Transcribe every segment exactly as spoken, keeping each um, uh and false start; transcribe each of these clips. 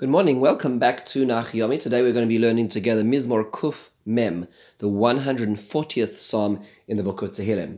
Good morning, welcome back to Nach Yomi. Today we're going to be learning together Mizmor Kuf Mem, the one hundred fortieth Psalm in the book of Tehillim.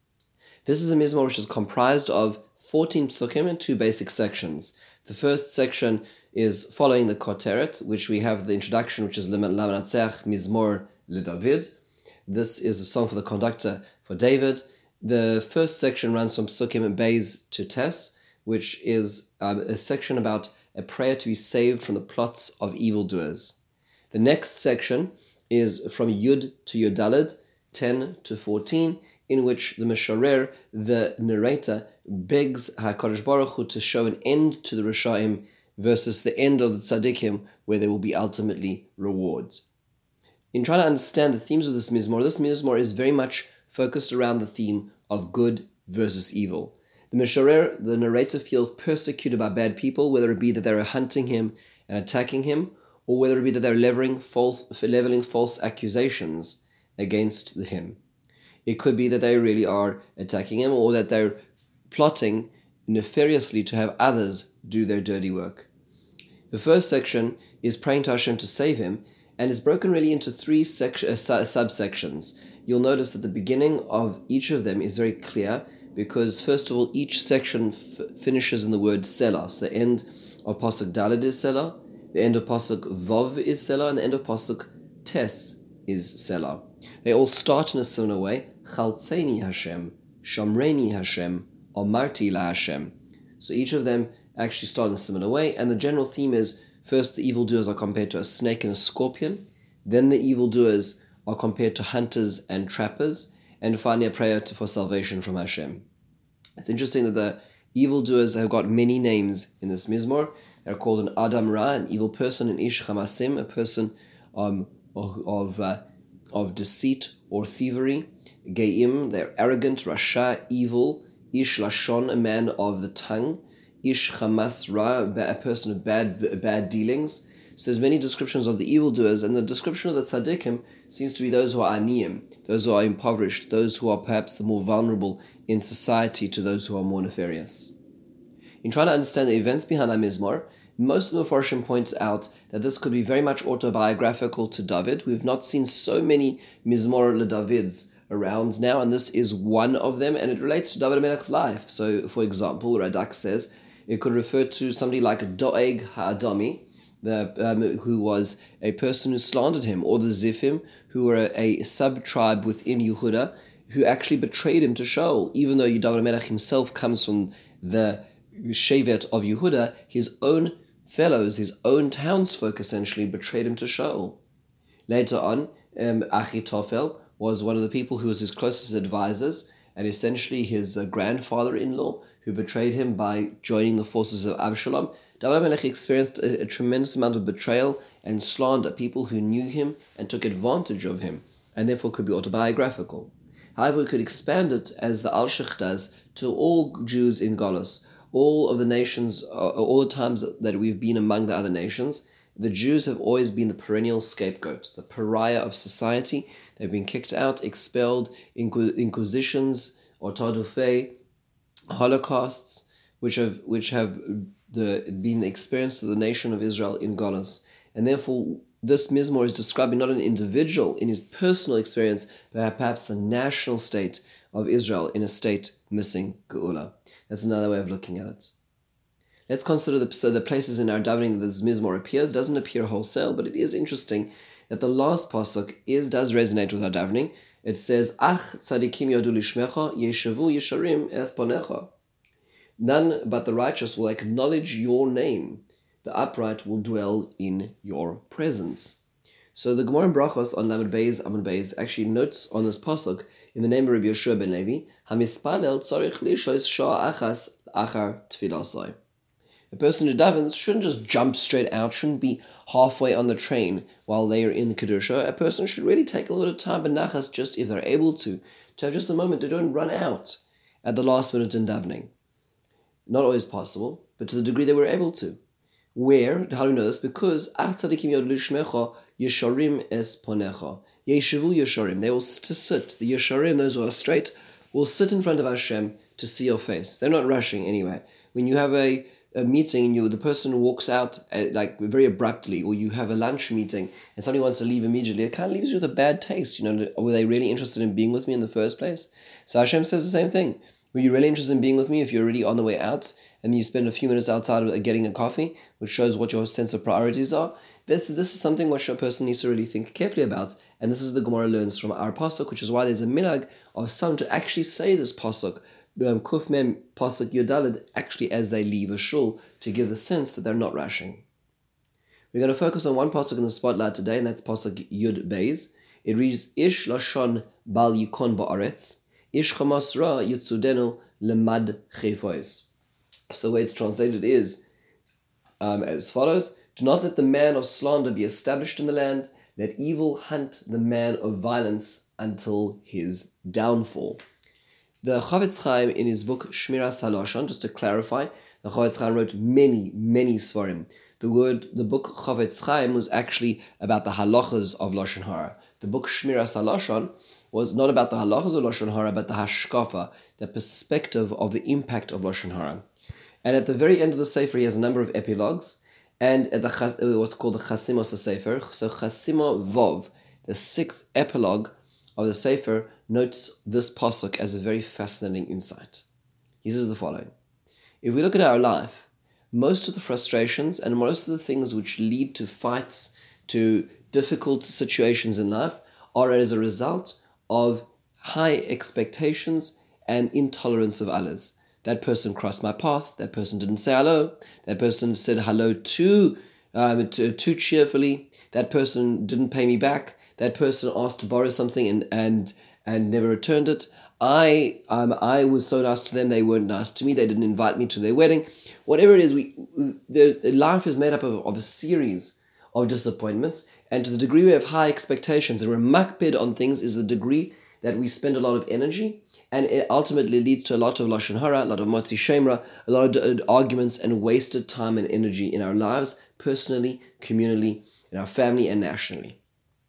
This is a Mizmor which is comprised of fourteen psukim and two basic sections. The first section is following the Koteret, which we have the introduction, which is Lamanatzeach Mizmor LeDavid. This is a song for the conductor for David. The first section runs from Psukim Beis to Tes, which is um, a section about a prayer to be saved from the plots of evildoers. The next section is from Yud to Yudalad, ten to fourteen, in which the Mesharer, the narrator, begs HaKadosh Baruch Hu to show an end to the Rishaim versus the end of the Tzaddikim, where there will be ultimately rewards. In trying to understand the themes of this Mizmor, this Mizmor is very much focused around the theme of good versus evil. The Mesharer, the narrator, feels persecuted by bad people, whether it be that they're hunting him and attacking him, or whether it be that they're leveling false, leveling false accusations against him. It could be that they really are attacking him, or that they're plotting nefariously to have others do their dirty work. The first section is praying to Hashem to save him, and is broken really into three sec- uh, subsections. You'll notice that the beginning of each of them is very clear, because first of all, each section f- finishes in the word Selah. So the end of Pasuk Daled is Selah, the end of Pasuk Vav is Selah, and the end of Pasuk Tes is Selah. They all start in a similar way. Chaltzeni Hashem, Shamreni Hashem, Omarti La Hashem. So each of them actually start in a similar way, and the general theme is, first the evildoers are compared to a snake and a scorpion, then the evildoers are compared to hunters and trappers, and finally a prayer to, for salvation from Hashem. It's interesting that the evildoers have got many names in this Mizmor. They're called an Adam Ra, an evil person, an Ish Chamasim, a person um, of of, uh, of deceit or thievery. Geim, they're arrogant, Rasha, evil. Ish Lashon, a man of the tongue. Ish Chamas Ra, a person of bad bad dealings. So there's many descriptions of the evildoers, and the description of the tzaddikim seems to be those who are aniyim, those who are impoverished, those who are perhaps the more vulnerable in society to those who are more nefarious. In trying to understand the events behind our Mizmor, most of the Mefarshim point out that this could be very much autobiographical to David. We've not seen so many Mizmor LeDavids around now, and this is one of them, and it relates to David HaMelech's life. So, for example, Radak says it could refer to somebody like Doeg HaAdami, The, um, who was a person who slandered him, or the Zifim, who were a, a sub-tribe within Yehuda, who actually betrayed him to Shaul. Even though David HaMelech himself comes from the Shevet of Yehuda, his own fellows, his own townsfolk essentially betrayed him to Shaul. Later on, um, Achitophel was one of the people who was his closest advisors, and essentially his uh, grandfather-in-law, who betrayed him by joining the forces of Absalom. David HaMelech experienced a, a tremendous amount of betrayal and slander, people who knew him and took advantage of him, and therefore could be autobiographical. However, we could expand it, as the Alshich does, to all Jews in Golus, all of the nations, uh, all the times that we've been among the other nations. The Jews have always been the perennial scapegoat, the pariah of society. They've been kicked out, expelled, inqu- inquisitions, or tadufei, holocausts, which have which have the been experienced of the nation of Israel in Golus. And therefore, this Mizmor is describing not an individual in his personal experience, but perhaps the national state of Israel in a state missing Geula. That's another way of looking at it. Let's consider the, so the places in our davening that this Mizmor appears. It doesn't appear wholesale, but it is interesting that the last pasuk is does resonate with our davening. It says, Ach tzadikim yodu lishmecha, yeshavu yesharim es ponecha. None but the righteous will acknowledge your name. The upright will dwell in your presence. So the Gemara in Brachos on Lamed Beis, Amud Beis, actually notes on this pasuk, in the name of Rabbi Yeshua ben Levi, Hamispalel tzarich lishos shah achas achar tfilasai. A person who davens shouldn't just jump straight out, shouldn't be halfway on the train while they are in Kedusha. A person should really take a little time, but nachas, just if they're able to, to have just a moment, to don't run out at the last minute in davening. Not always possible, but to the degree they were able to. Where? How do we know this? Because Tzadikim Yod Lishmecha Yesharim Es Ponecha. Yeshavu Yesharim. They will sit. The Yesharim, those who are straight, will sit in front of Hashem to see your face. They're not rushing anyway. When you have a a meeting and you the person walks out uh, like very abruptly, or you have a lunch meeting and somebody wants to leave immediately, it kind of leaves you with a bad taste. You know, were they really interested in being with me in the first place? So Hashem says the same thing. Were you really interested in being with me if you're already on the way out and you spend a few minutes outside getting a coffee, which shows what your sense of priorities are? This this is something which a person needs to really think carefully about, and this is the Gemara learns from our pasuk, which is why there's a minhag of some to actually say this pasuk, um, Kuf Mem pasuk Yudalid, actually as they leave a shul, to give the sense that they're not rushing. We're going to focus on one pasuk in the spotlight today, and that's pasuk Yud Beis. It reads, Ish lashon bal yikon ba'aretz, Ish chamas ra yitzudenu lemad chefois. So the way it's translated is um, as follows: do not let the man of slander be established in the land. Let evil hunt the man of violence until his downfall. The Chavetz Chaim in his book Shmiras HaLashon, just to clarify, the Chavetz Chaim wrote many, many svarim. The word, the book Chavetz Chaim was actually about the halachas of Lashon Hara. The book Shmiras HaLashon was not about the halachas of Lashon Hara, but the hashkafa, the perspective of the impact of Lashon Hara. And at the very end of the Sefer, he has a number of epilogues. And at the what's called the Chasimos Sefer, so Chasima Vov, the sixth epilogue of the Sefer, notes this pasuk as a very fascinating insight. He says the following: if we look at our life, most of the frustrations and most of the things which lead to fights, to difficult situations in life, are as a result of high expectations and intolerance of others. That person crossed my path. That person didn't say hello. That person said hello too, um, too, too cheerfully. That person didn't pay me back. That person asked to borrow something and and and never returned it. I um I was so nice to them. They weren't nice to me. They didn't invite me to their wedding. Whatever it is, we there, life is made up of, of a series of disappointments. And to the degree we have high expectations and we're makpid on things is the degree that we spend a lot of energy. And it ultimately leads to a lot of Lashon Hara, a lot of Motzi Shemra, a lot of arguments and wasted time and energy in our lives, personally, communally, in our family, and nationally.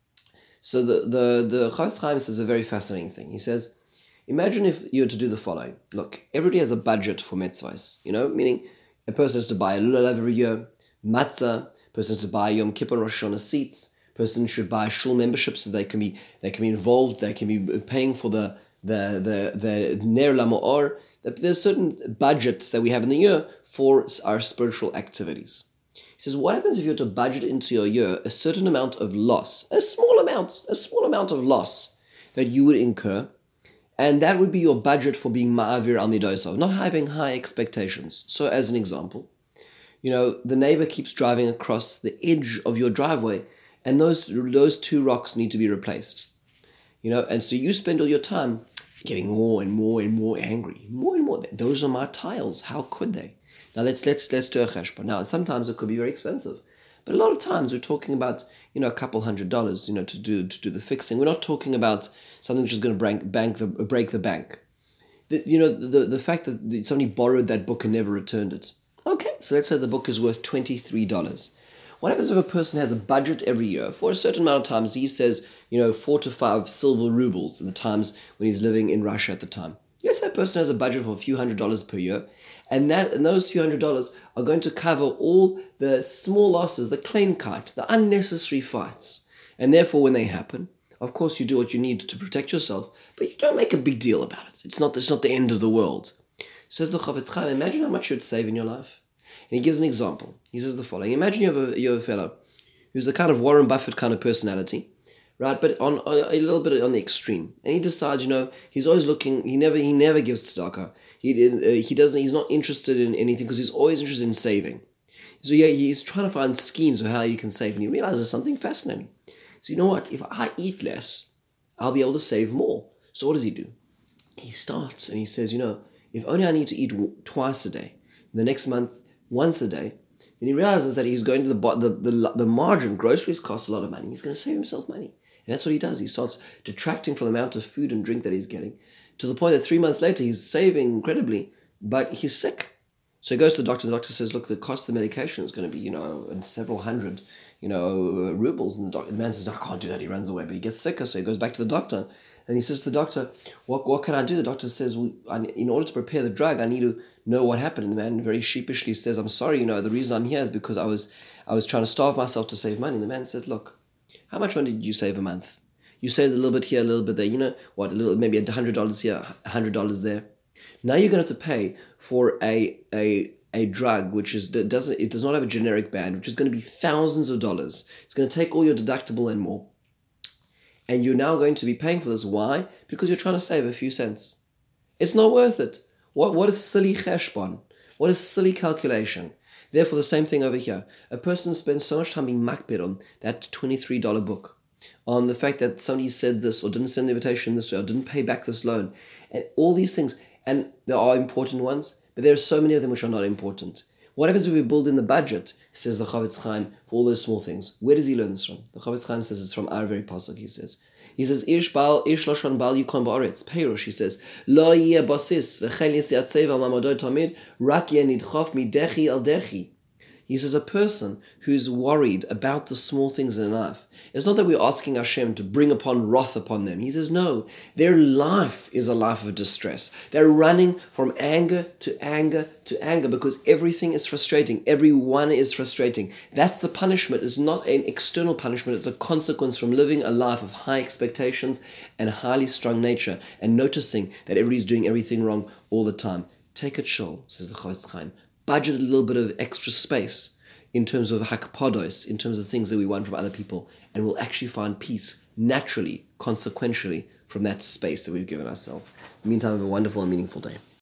So the the the Chavetz Chaim says a very fascinating thing. He says, imagine if you were to do the following. Look, everybody has a budget for mitzvahs, you know, meaning a person has to buy a lulav every year, matzah, a person has to buy Yom Kippur Rosh Hashanah seats, a person should buy shul membership so they can be they can be involved, they can be paying for the the the the Ner LaMa'or. There's certain budgets that we have in the year for our spiritual activities. He says, what happens if you were to budget into your year a certain amount of loss, a small amount, a small amount of loss that you would incur, and that would be your budget for being ma'avir al midosov, not having high expectations. So as an example, you know, the neighbor keeps driving across the edge of your driveway, and those those two rocks need to be replaced. You know, and so you spend all your time getting more and more and more angry, more and more. Those are my tiles. How could they? Now let's let's let's do a cheshbon. Now sometimes it could be very expensive, but a lot of times we're talking about you know a couple hundred dollars, you know, to do to do the fixing. We're not talking about something which is going to break bank the break the bank. The, you know the the fact that somebody borrowed that book and never returned it. Okay, so let's say the book is worth twenty-three dollars. What happens if a person has a budget every year for a certain amount of times? He says, you know, four to five silver rubles at the times when he's living in Russia at the time. Let's say a person has a budget for a few hundred dollars per year, and that and those few hundred dollars are going to cover all the small losses, the kleinkeit, the unnecessary fights. And therefore, when they happen, of course, you do what you need to protect yourself, but you don't make a big deal about it. It's not, it's not the end of the world. Says the Chavetz Chaim, imagine how much you'd save in your life. And he gives an example. He says the following. Imagine you have a, you have a fellow who's the kind of Warren Buffett kind of personality, right? But on, on a little bit on the extreme. And he decides, you know, he's always looking, he never he never gives tzedakah. He, uh, he doesn't, he's not interested in anything because he's always interested in saving. So yeah, he's trying to find schemes of how he can save. And he realizes something fascinating. So you know what? If I eat less, I'll be able to save more. So what does he do? He starts and he says, you know, if only I need to eat twice a day, the next month, once a day, then he realizes that he's going to the, the the the margin. Groceries cost a lot of money. He's going to save himself money. And that's what he does. He starts detracting from the amount of food and drink that he's getting to the point that three months later he's saving incredibly, but he's sick. So he goes to the doctor. The doctor says, look, the cost of the medication is going to be, you know, several hundred, you know, rubles. And the, doc- the man says, no, I can't do that. He runs away, but he gets sicker. So he goes back to the doctor. And And he says to the doctor, what what can I do? The doctor says, well, I, in order to prepare the drug, I need to know what happened. And the man very sheepishly says, I'm sorry, you know, the reason I'm here is because I was I was trying to starve myself to save money. And the man said, look, how much money did you save a month? You saved a little bit here, a little bit there. You know what? A little, maybe a hundred dollars here, a hundred dollars there. Now you're going to have to pay for a a a drug which is doesn't it does not have a generic band, which is going to be thousands of dollars. It's going to take all your deductible and more. And you're now going to be paying for this. Why? Because you're trying to save a few cents. It's not worth it. What what is silly cheshbon? What is silly calculation? Therefore, the same thing over here. A person spends so much time being makbid on that twenty-three dollars book, on the fact that somebody said this or didn't send the invitation this way or didn't pay back this loan, and all these things. And there are important ones, but there are so many of them which are not important. What happens if we build in the budget, says the Chavetz Chaim, for all those small things? Where does he learn this from? The Chavetz Chaim says it's from our very pasuk. He says, he says, Ish bal, ish lashon bal yukon ba'aretz. Peirush, he says, Lo yeh basis, v'chen yisyatzei v'al mamadoi tamid, rak yeh nidchof midechi al dechi. He says a person who's worried about the small things in life, it's not that we're asking Hashem to bring upon wrath upon them. He says, no, their life is a life of distress. They're running from anger to anger to anger because everything is frustrating. Everyone is frustrating. That's the punishment. It's not an external punishment. It's a consequence from living a life of high expectations and highly strung nature and noticing that everybody's doing everything wrong all the time. Take a chill, says the Chavetz Chaim. Budget a little bit of extra space in terms of hakpados, in terms of things that we want from other people, and we'll actually find peace naturally, consequentially, from that space that we've given ourselves. In the meantime, have a wonderful and meaningful day.